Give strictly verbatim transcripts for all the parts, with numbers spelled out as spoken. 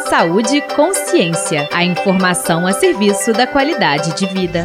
Saúde e consciência. A informação a serviço da qualidade de vida.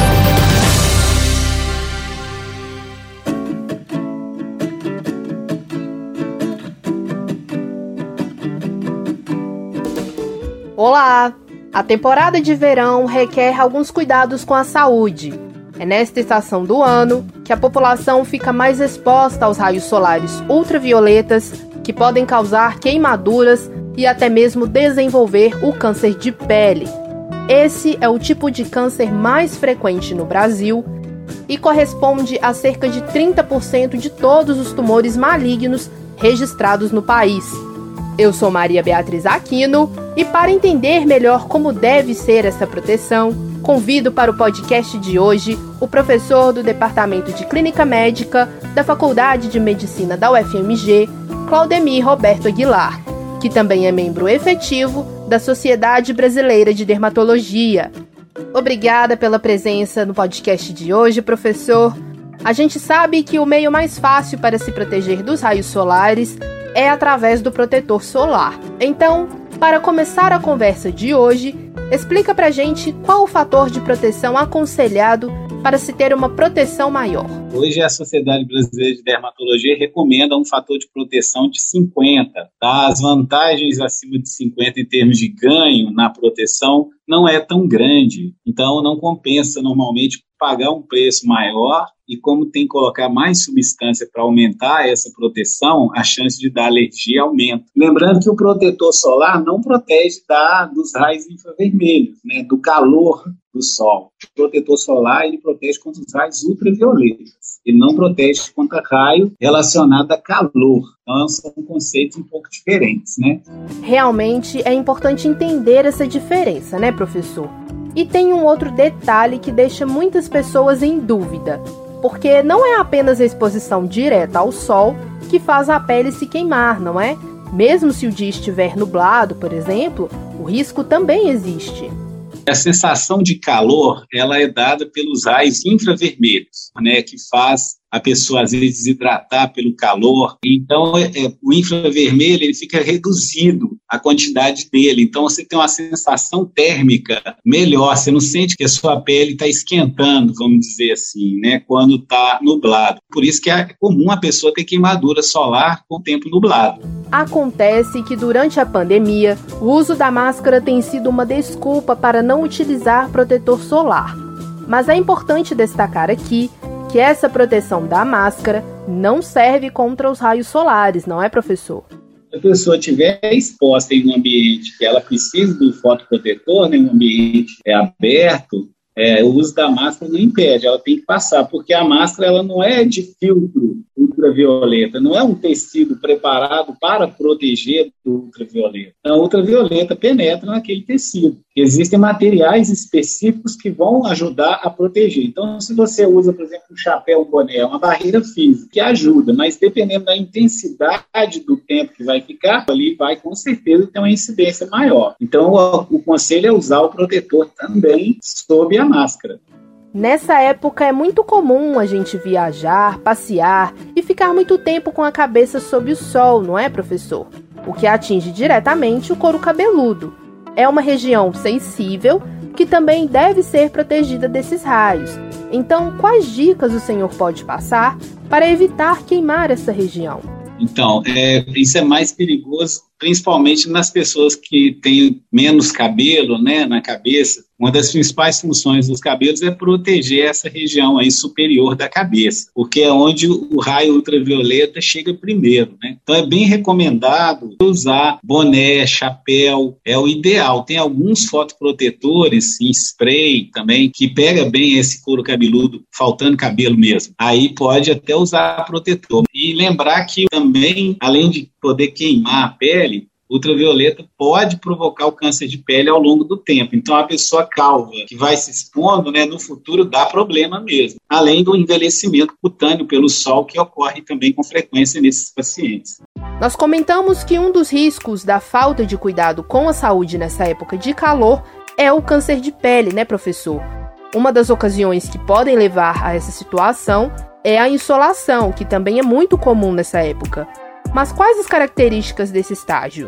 Olá! A temporada de verão requer alguns cuidados com a saúde. É nesta estação do ano que a população fica mais exposta aos raios solares ultravioletas, que podem causar queimaduras e até mesmo desenvolver o câncer de pele. Esse é o tipo de câncer mais frequente no Brasil e corresponde a cerca de trinta por cento de todos os tumores malignos registrados no país. Eu sou Maria Beatriz Aquino e, para entender melhor como deve ser essa proteção, convido para o podcast de hoje o professor do Departamento de Clínica Médica da Faculdade de Medicina da U F M G, Claudemir Roberto Aguilar, que também é membro efetivo da Sociedade Brasileira de Dermatologia. Obrigada pela presença no podcast de hoje, professor. A gente sabe que o meio mais fácil para se proteger dos raios solares é através do protetor solar. Então, para começar a conversa de hoje, explica pra gente qual o fator de proteção aconselhado para se ter uma proteção maior. Hoje a Sociedade Brasileira de Dermatologia recomenda um fator de proteção de cinquenta. Tá? As vantagens acima de cinquenta em termos de ganho na proteção não é tão grande. Então não compensa normalmente pagar um preço maior e como tem que colocar mais substância para aumentar essa proteção, a chance de dar alergia aumenta. Lembrando que o protetor solar não protege da, dos raios infravermelhos, né, do calor do sol. O protetor solar ele protege contra os raios ultravioletas. Ele não protege contra raio relacionado a calor. Então são conceitos um pouco diferentes, né? Realmente é importante entender essa diferença, né, professor? E tem um outro detalhe que deixa muitas pessoas em dúvida, porque não é apenas a exposição direta ao sol que faz a pele se queimar, não é? Mesmo se o dia estiver nublado, por exemplo, o risco também existe. A sensação de calor, ela é dada pelos raios infravermelhos, né, que faz a pessoa às vezes desidratar pelo calor. Então, é, é, o infravermelho ele fica reduzido, a quantidade dele. Então, você tem uma sensação térmica melhor. Você não sente que a sua pele está esquentando, vamos dizer assim, né, quando está nublado. Por isso que é comum a pessoa ter queimadura solar com o tempo nublado. Acontece que durante a pandemia, o uso da máscara tem sido uma desculpa para não utilizar protetor solar. Mas é importante destacar aqui que essa proteção da máscara não serve contra os raios solares, não é, professor? Se a pessoa estiver exposta em um ambiente que ela precisa do fotoprotetor, né, um ambiente é, aberto, é, o uso da máscara não impede, ela tem que passar, porque a máscara ela não é de filtro ultravioleta, não é um tecido preparado para proteger do ultravioleta. A ultravioleta penetra naquele tecido. Existem materiais específicos que vão ajudar a proteger. Então, se você usa, por exemplo, um chapéu, um boné, é uma barreira física que ajuda, mas dependendo da intensidade do tempo que vai ficar, ali vai com certeza ter uma incidência maior. Então, o, o conselho é usar o protetor também sob a máscara. Nessa época é muito comum a gente viajar, passear e ficar muito tempo com a cabeça sob o sol, não é, professor? O que atinge diretamente o couro cabeludo. É uma região sensível que também deve ser protegida desses raios. Então, quais dicas o senhor pode passar para evitar queimar essa região? Então, é, isso é mais perigoso, principalmente nas pessoas que têm menos cabelo, né, na cabeça. Uma das principais funções dos cabelos é proteger essa região aí superior da cabeça, porque é onde o raio ultravioleta chega primeiro, né? Então é bem recomendado usar boné, chapéu, é o ideal. Tem alguns fotoprotetores em spray também, que pega bem esse couro cabeludo, faltando cabelo mesmo. Aí pode até usar protetor. E lembrar que também, além de poder queimar a pele, ultravioleta pode provocar o câncer de pele ao longo do tempo. Então, a pessoa calva que vai se expondo, né, no futuro dá problema mesmo. Além do envelhecimento cutâneo pelo sol, que ocorre também com frequência nesses pacientes. Nós comentamos que um dos riscos da falta de cuidado com a saúde nessa época de calor é o câncer de pele, né, professor? Uma das ocasiões que podem levar a essa situação é a insolação, que também é muito comum nessa época. Mas quais as características desse estágio?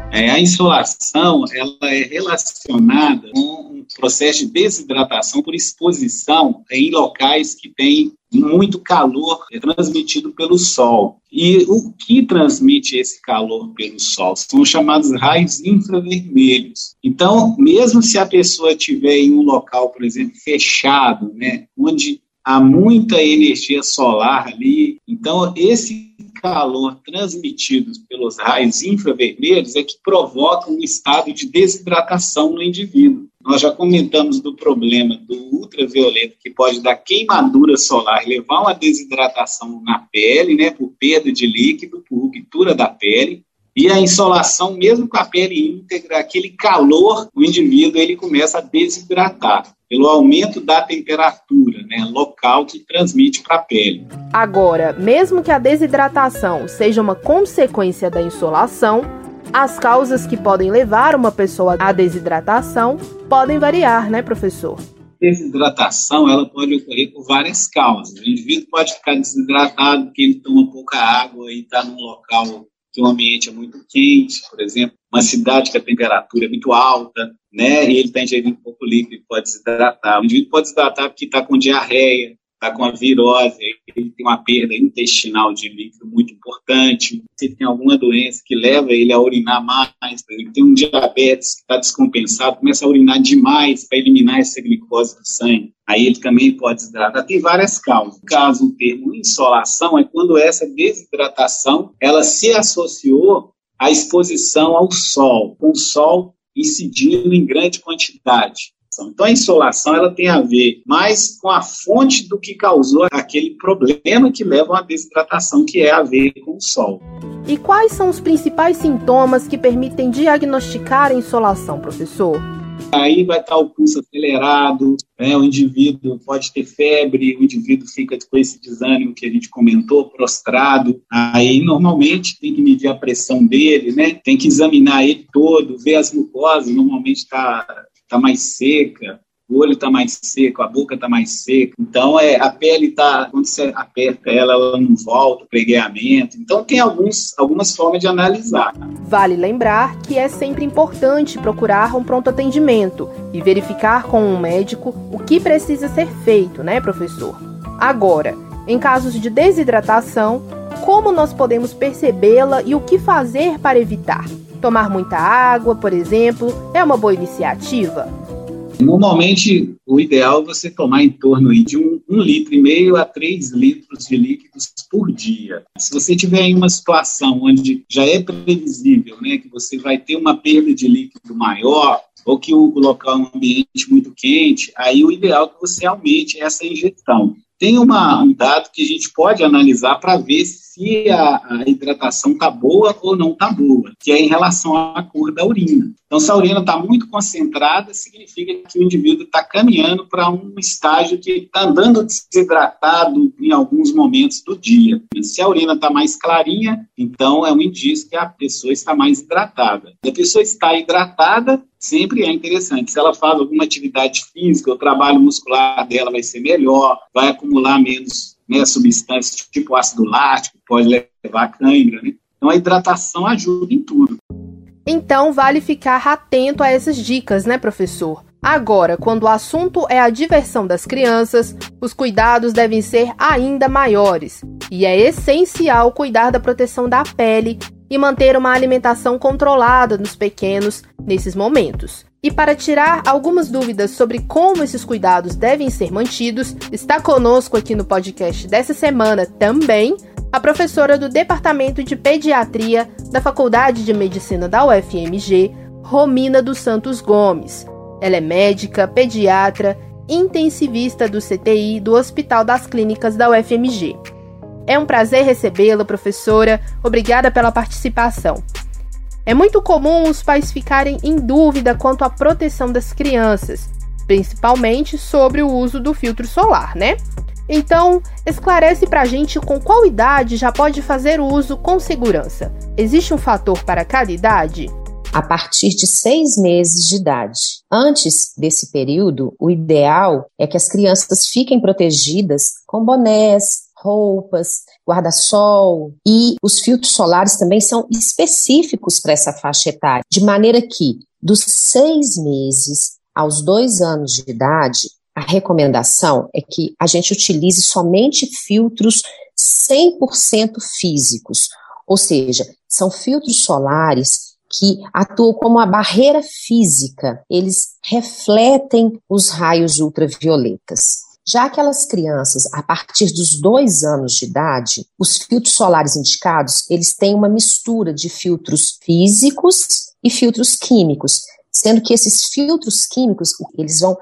É, a insolação ela é relacionada com um processo de desidratação por exposição em locais que têm muito calor transmitido pelo sol. E o que transmite esse calor pelo sol são os chamados raios infravermelhos. Então, mesmo se a pessoa estiver em um local, por exemplo, fechado, né, onde há muita energia solar ali, então esse calor transmitido pelos raios infravermelhos é que provoca um estado de desidratação no indivíduo. Nós já comentamos do problema do ultravioleta, que pode dar queimadura solar, levar uma desidratação na pele, né, por perda de líquido, por ruptura da pele. E a insolação, mesmo com a pele íntegra, aquele calor, o indivíduo ele começa a desidratar, pelo aumento da temperatura, né, local que transmite para a pele. Agora, mesmo que a desidratação seja uma consequência da insolação, as causas que podem levar uma pessoa à desidratação podem variar, né, professor? Desidratação ela pode ocorrer por várias causas. O indivíduo pode ficar desidratado porque ele toma pouca água e está num local que o ambiente é muito quente, por exemplo, uma cidade que a temperatura é muito alta, né, e ele está ingerindo pouco líquido e pode desidratar. O indivíduo pode desidratar porque está com diarreia, está com a virose, ele tem uma perda intestinal de líquido muito importante. Se tem alguma doença que leva ele a urinar mais, por exemplo, tem um diabetes que está descompensado, começa a urinar demais para eliminar essa glicose do sangue. Aí ele também pode desidratar. Tem várias causas. No caso, o termo insolação é quando essa desidratação ela se associou à exposição ao sol, com o sol incidindo em grande quantidade. Então, a insolação ela tem a ver mais com a fonte do que causou aquele problema que leva a uma desidratação, que é a ver com o sol. E quais são os principais sintomas que permitem diagnosticar a insolação, professor? Aí vai estar o pulso acelerado, né? O indivíduo pode ter febre, o indivíduo fica com esse desânimo que a gente comentou, prostrado. Aí, normalmente, tem que medir a pressão dele, né? Tem que examinar ele todo, ver as mucosas, normalmente está tá mais seca, o olho está mais seco, a boca está mais seca. Então, é, a pele está, quando você aperta ela, ela não volta, o pregueamento. Então, tem alguns, algumas formas de analisar. Vale lembrar que é sempre importante procurar um pronto atendimento e verificar com um médico o que precisa ser feito, né, professor? Agora, em casos de desidratação, como nós podemos percebê-la e o que fazer para evitar? Tomar muita água, por exemplo, é uma boa iniciativa? Normalmente, o ideal é você tomar em torno de um, um litro e meio a três litros de líquidos por dia. Se você tiver em uma situação onde já é previsível, né, que você vai ter uma perda de líquido maior, ou que o local é um ambiente muito quente, aí o ideal é que você aumente essa ingestão. Tem uma, um dado que a gente pode analisar para ver se a, a hidratação está boa ou não está boa, que é em relação à cor da urina. Então, se a urina está muito concentrada, significa que o indivíduo está caminhando para um estágio que está andando desidratado em alguns momentos do dia. Se a urina está mais clarinha, então é um indício que a pessoa está mais hidratada. Se a pessoa está hidratada, sempre é interessante. Se ela faz alguma atividade física, o trabalho muscular dela vai ser melhor, vai acumular menos, né, substâncias tipo ácido lático, pode levar a cãibra, né? Então a hidratação ajuda em tudo. Então vale ficar atento a essas dicas, né, professor? Agora, quando o assunto é a diversão das crianças, os cuidados devem ser ainda maiores. E é essencial cuidar da proteção da pele e manter uma alimentação controlada nos pequenos nesses momentos. E para tirar algumas dúvidas sobre como esses cuidados devem ser mantidos, está conosco aqui no podcast dessa semana também a professora do Departamento de Pediatria da Faculdade de Medicina da U F M G, Romina dos Santos Gomes. Ela é médica, pediatra, intensivista do C T I do Hospital das Clínicas da U F M G. É um prazer recebê-la, professora. Obrigada pela participação. É muito comum os pais ficarem em dúvida quanto à proteção das crianças, principalmente sobre o uso do filtro solar, né? Então, esclarece pra gente com qual idade já pode fazer uso com segurança. Existe um fator para cada idade? A partir de seis meses de idade. Antes desse período, o ideal é que as crianças fiquem protegidas com bonés, roupas, guarda-sol, e os filtros solares também são específicos para essa faixa etária, de maneira que dos seis meses aos dois anos de idade, a recomendação é que a gente utilize somente filtros cem por cento físicos, ou seja, são filtros solares que atuam como uma barreira física, eles refletem os raios ultravioletas. Já aquelas crianças, a partir dos dois anos de idade, os filtros solares indicados, eles têm uma mistura de filtros físicos e filtros químicos, sendo que esses filtros químicos, eles vão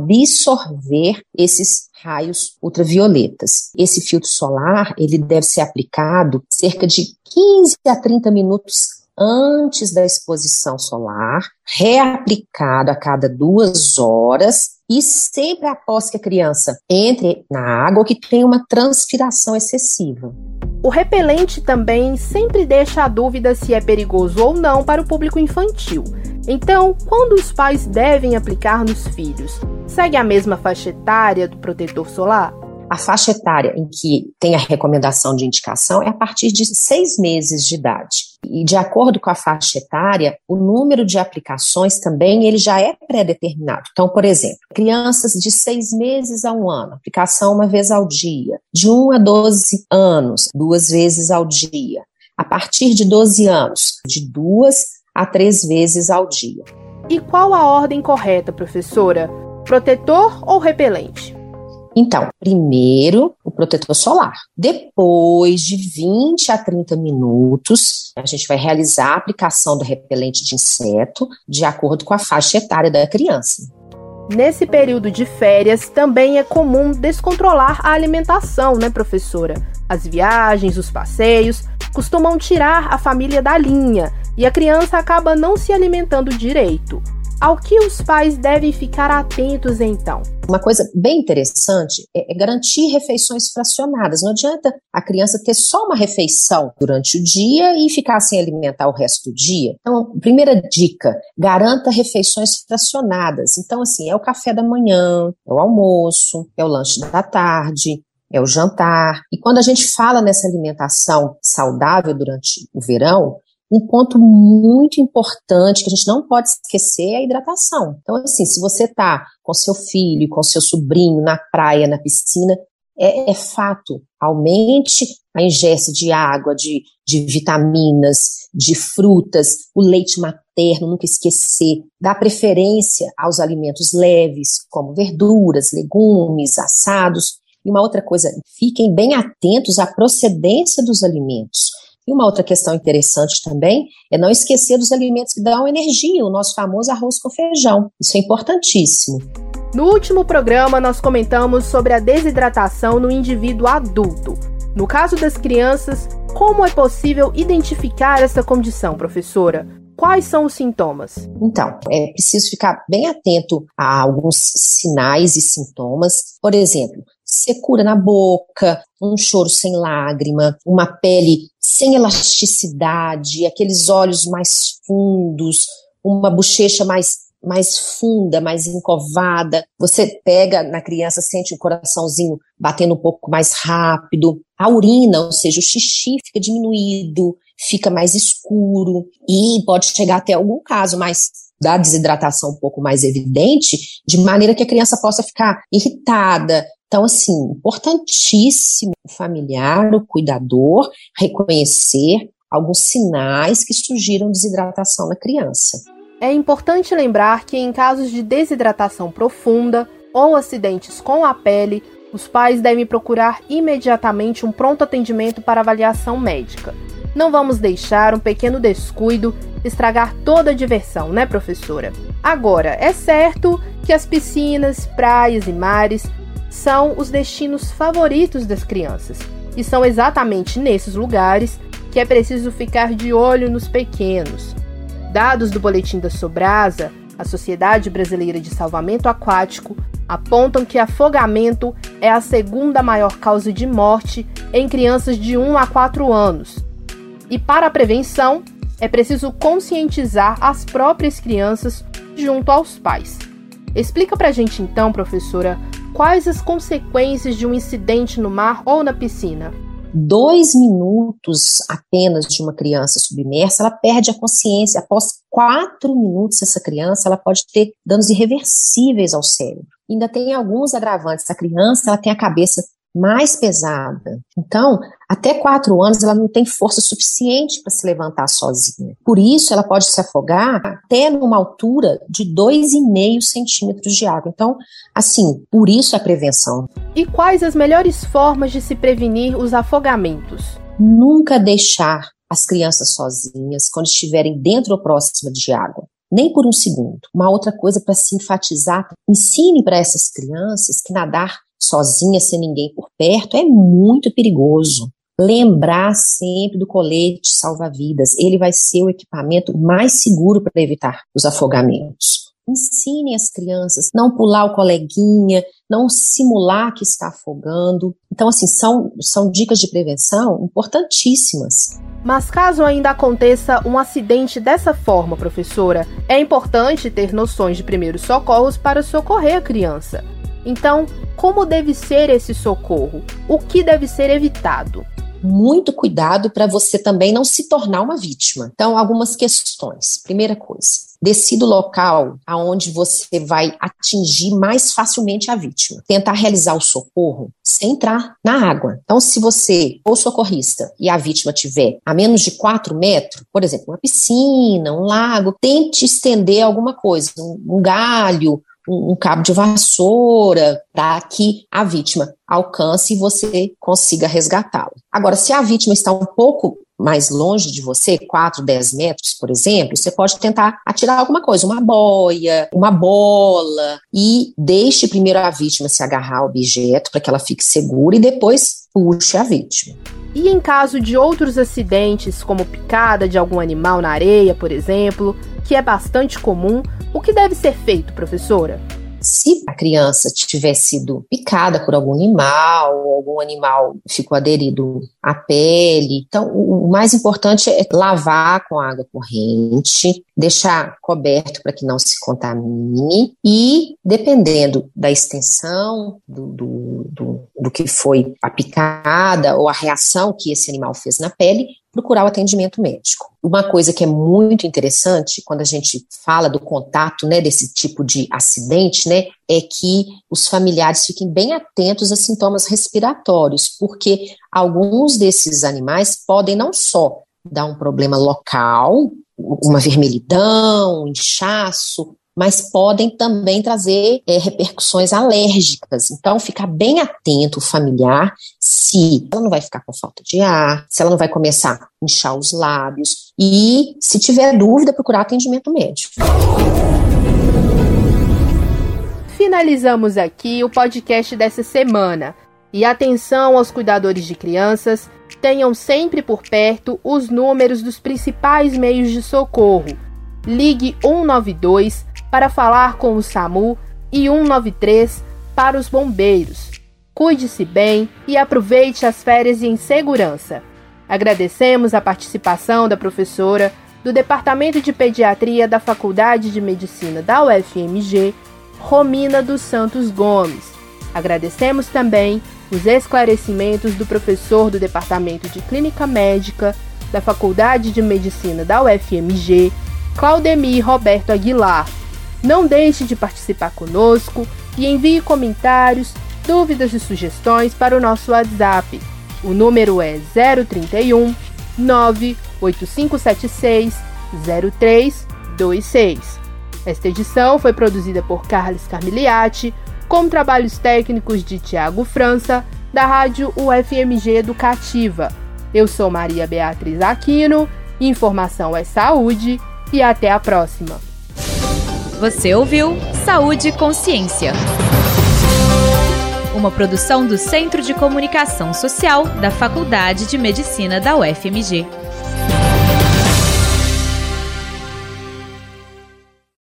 absorver esses raios ultravioletas. Esse filtro solar, ele deve ser aplicado cerca de quinze a trinta minutos antes da exposição solar, reaplicado a cada duas horas e sempre após que a criança entre na água ou que tenha uma transpiração excessiva. O repelente também sempre deixa a dúvida se é perigoso ou não para o público infantil. Então, quando os pais devem aplicar nos filhos? Segue a mesma faixa etária do protetor solar? A faixa etária em que tem a recomendação de indicação é a partir de seis meses de idade. E de acordo com a faixa etária, o número de aplicações também ele já é pré-determinado. Então, por exemplo, crianças de seis meses a um ano, aplicação uma vez ao dia. De um a doze anos, duas vezes ao dia. A partir de doze anos, de duas a três vezes ao dia. E qual a ordem correta, professora? Protetor ou repelente? Então, primeiro o protetor solar. Depois de vinte a trinta minutos, a gente vai realizar a aplicação do repelente de inseto de acordo com a faixa etária da criança. Nesse período de férias, também é comum descontrolar a alimentação, né, professora? As viagens, os passeios, costumam tirar a família da linha e a criança acaba não se alimentando direito. Ao que os pais devem ficar atentos, então? Uma coisa bem interessante é garantir refeições fracionadas. Não adianta a criança ter só uma refeição durante o dia e ficar sem alimentar o resto do dia. Então, primeira dica, garanta refeições fracionadas. Então, assim, é o café da manhã, é o almoço, é o lanche da tarde, é o jantar. E quando a gente fala nessa alimentação saudável durante o verão, um ponto muito importante que a gente não pode esquecer é a hidratação. Então, assim, se você está com seu filho, com seu sobrinho na praia, na piscina, é, é fato, aumente a ingesta de água, de, de vitaminas, de frutas, o leite materno, nunca esquecer, dá preferência aos alimentos leves, como verduras, legumes, assados. E uma outra coisa, fiquem bem atentos à procedência dos alimentos. E uma outra questão interessante também é não esquecer dos alimentos que dão energia, o nosso famoso arroz com feijão. Isso é importantíssimo. No último programa, nós comentamos sobre a desidratação no indivíduo adulto. No caso das crianças, como é possível identificar essa condição, professora? Quais são os sintomas? Então, é preciso ficar bem atento a alguns sinais e sintomas. Por exemplo, secura na boca, um choro sem lágrima, uma pele sem elasticidade, aqueles olhos mais fundos, uma bochecha mais, mais funda, mais encovada. Você pega na criança, sente o coraçãozinho batendo um pouco mais rápido. A urina, ou seja, o xixi fica diminuído, fica mais escuro e pode chegar até algum caso mais da desidratação um pouco mais evidente, de maneira que a criança possa ficar irritada. Então, assim, importantíssimo o familiar, o cuidador, reconhecer alguns sinais que surgiram desidratação na criança. É importante lembrar que em casos de desidratação profunda ou acidentes com a pele, os pais devem procurar imediatamente um pronto atendimento para avaliação médica. Não vamos deixar um pequeno descuido estragar toda a diversão, né, professora? Agora, é certo que as piscinas, praias e mares são os destinos favoritos das crianças. E são exatamente nesses lugares que é preciso ficar de olho nos pequenos. Dados do Boletim da Sobrasa, a Sociedade Brasileira de Salvamento Aquático, apontam que afogamento é a segunda maior causa de morte em crianças de um a quatro anos. E para a prevenção, é preciso conscientizar as próprias crianças junto aos pais. Explica pra gente então, professora, quais as consequências de um incidente no mar ou na piscina? Dois minutos apenas de uma criança submersa, ela perde a consciência. Após quatro minutos, essa criança ela pode ter danos irreversíveis ao cérebro. Ainda tem alguns agravantes. A criança ela tem a cabeça mais pesada. Então, até quatro anos, ela não tem força suficiente para se levantar sozinha. Por isso, ela pode se afogar até numa altura de dois vírgula cinco centímetros de água. Então, assim, por isso a prevenção. E quais as melhores formas de se prevenir os afogamentos? Nunca deixar as crianças sozinhas quando estiverem dentro ou próxima de água. Nem por um segundo. Uma outra coisa para se enfatizar, ensine para essas crianças que nadar sozinha, sem ninguém por perto, é muito perigoso. Lembrar sempre do colete salva-vidas. Ele vai ser o equipamento mais seguro para evitar os afogamentos. Ensine as crianças a não pular o coleguinha, não simular que está afogando. Então, assim, são, são dicas de prevenção importantíssimas. Mas caso ainda aconteça um acidente dessa forma, professora, é importante ter noções de primeiros socorros para socorrer a criança. Então, como deve ser esse socorro? O que deve ser evitado? Muito cuidado para você também não se tornar uma vítima. Então, algumas questões. Primeira coisa, decida o local aonde você vai atingir mais facilmente a vítima. Tentar realizar o socorro sem entrar na água. Então, se você for socorrista e a vítima tiver a menos de quatro metros, por exemplo, uma piscina, um lago, tente estender alguma coisa, um, um galho, um cabo de vassoura, para que a vítima alcance e você consiga resgatá-la. Agora, se a vítima está um pouco mais longe de você, quatro, dez metros, por exemplo, você pode tentar atirar alguma coisa, uma boia, uma bola, e deixe primeiro a vítima se agarrar ao objeto para que ela fique segura e depois puxe a vítima. E em caso de outros acidentes, como picada de algum animal na areia, por exemplo, que é bastante comum, o que deve ser feito, professora? Se a criança tiver sido picada por algum animal, ou algum animal ficou aderido à pele, então o mais importante é lavar com água corrente, deixar coberto para que não se contamine e, dependendo da extensão do, do, do, do que foi a picada ou a reação que esse animal fez na pele, procurar o atendimento médico. Uma coisa que é muito interessante quando a gente fala do contato, né, desse tipo de acidente, né, é que os familiares fiquem bem atentos a sintomas respiratórios, porque alguns desses animais podem não só dar um problema local, uma vermelhidão, um inchaço, mas podem também trazer é, repercussões alérgicas. Então, ficar bem atento o familiar se ela não vai ficar com falta de ar, se ela não vai começar a inchar os lábios e, se tiver dúvida, procurar atendimento médico. Finalizamos aqui o podcast dessa semana. E atenção aos cuidadores de crianças, tenham sempre por perto os números dos principais meios de socorro. Ligue um nove dois para falar com o SAMU e um nove três para os bombeiros. Cuide-se bem e aproveite as férias em segurança. Agradecemos a participação da professora do Departamento de Pediatria da Faculdade de Medicina da U F M G, Romina dos Santos Gomes. Agradecemos também os esclarecimentos do professor do Departamento de Clínica Médica da Faculdade de Medicina da U F M G, Claudemir Roberto Aguilar. Não deixe de participar conosco e envie comentários, dúvidas e sugestões para o nosso WhatsApp. O número é zero trinta e um, nove oito cinco sete seis, zero três dois seis. Esta edição foi produzida por Carlos Carmiliati, com trabalhos técnicos de Tiago França, da Rádio U F M G Educativa. Eu sou Maria Beatriz Aquino, informação é saúde e até a próxima. Você ouviu Saúde e Consciência, uma produção do Centro de Comunicação Social da Faculdade de Medicina da U F M G.